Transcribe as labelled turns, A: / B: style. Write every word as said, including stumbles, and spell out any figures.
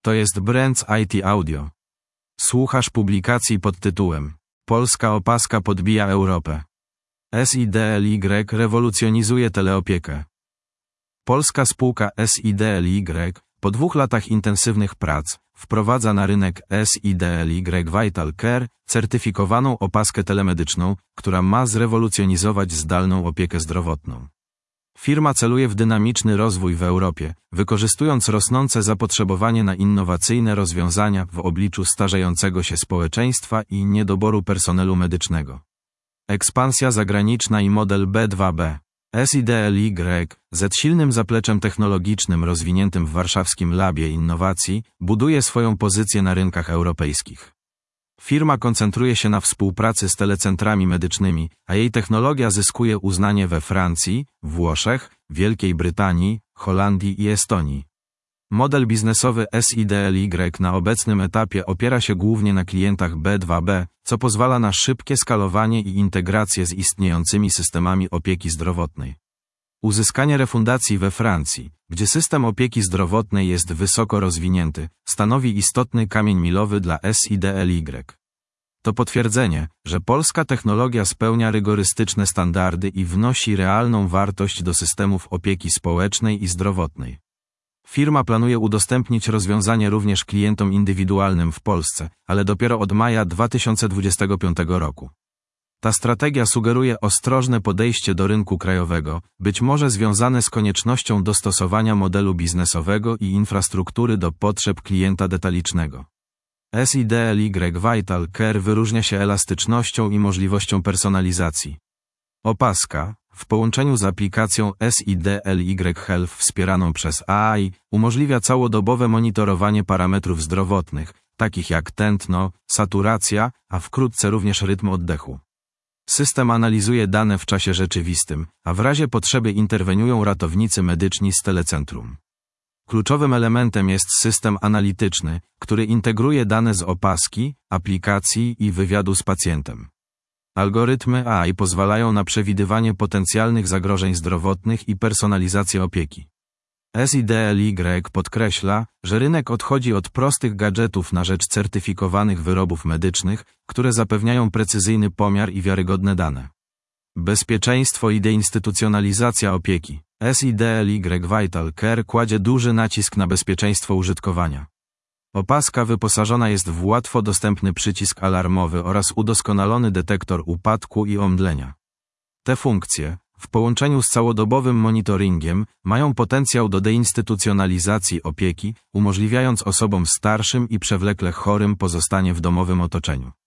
A: To jest Brands I T Audio. Słuchasz publikacji pod tytułem Polska opaska podbija Europę. S I D L Y rewolucjonizuje teleopiekę. Polska spółka S I D L Y po dwóch latach intensywnych prac wprowadza na rynek S I D L Y Vital Care certyfikowaną opaskę telemedyczną, która ma zrewolucjonizować zdalną opiekę zdrowotną. Firma celuje w dynamiczny rozwój w Europie, wykorzystując rosnące zapotrzebowanie na innowacyjne rozwiązania w obliczu starzejącego się społeczeństwa i niedoboru personelu medycznego. Ekspansja zagraniczna i model B dwa B. S I D L Y, z silnym zapleczem technologicznym rozwiniętym w warszawskim Labie Innowacji, buduje swoją pozycję na rynkach europejskich. Firma koncentruje się na współpracy z telecentrami medycznymi, a jej technologia zyskuje uznanie we Francji, Włoszech, Wielkiej Brytanii, Holandii i Estonii. Model biznesowy S I D L Y na obecnym etapie opiera się głównie na klientach B dwa B, co pozwala na szybkie skalowanie i integrację z istniejącymi systemami opieki zdrowotnej. Uzyskanie refundacji we Francji, gdzie system opieki zdrowotnej jest wysoko rozwinięty, stanowi istotny kamień milowy dla S I D L Y. To potwierdzenie, że polska technologia spełnia rygorystyczne standardy i wnosi realną wartość do systemów opieki społecznej i zdrowotnej. Firma planuje udostępnić rozwiązanie również klientom indywidualnym w Polsce, ale dopiero od maja dwa tysiące dwudziestego piątego roku. Ta strategia sugeruje ostrożne podejście do rynku krajowego, być może związane z koniecznością dostosowania modelu biznesowego i infrastruktury do potrzeb klienta detalicznego. S I D L Y Vital Care wyróżnia się elastycznością i możliwością personalizacji. Opaska, w połączeniu z aplikacją S I D L Y Health wspieraną przez A I, umożliwia całodobowe monitorowanie parametrów zdrowotnych, takich jak tętno, saturacja, a wkrótce również rytm oddechu. System analizuje dane w czasie rzeczywistym, a w razie potrzeby interweniują ratownicy medyczni z telecentrum. Kluczowym elementem jest system analityczny, który integruje dane z opaski, aplikacji i wywiadu z pacjentem. Algorytmy A I pozwalają na przewidywanie potencjalnych zagrożeń zdrowotnych i personalizację opieki. S I D L Y podkreśla, że rynek odchodzi od prostych gadżetów na rzecz certyfikowanych wyrobów medycznych, które zapewniają precyzyjny pomiar i wiarygodne dane. Bezpieczeństwo i deinstytucjonalizacja opieki. S I D L Y Vital Care kładzie duży nacisk na bezpieczeństwo użytkowania. Opaska wyposażona jest w łatwo dostępny przycisk alarmowy oraz udoskonalony detektor upadku i omdlenia. Te funkcje, w połączeniu z całodobowym monitoringiem, mają potencjał do deinstytucjonalizacji opieki, umożliwiając osobom starszym i przewlekle chorym pozostanie w domowym otoczeniu.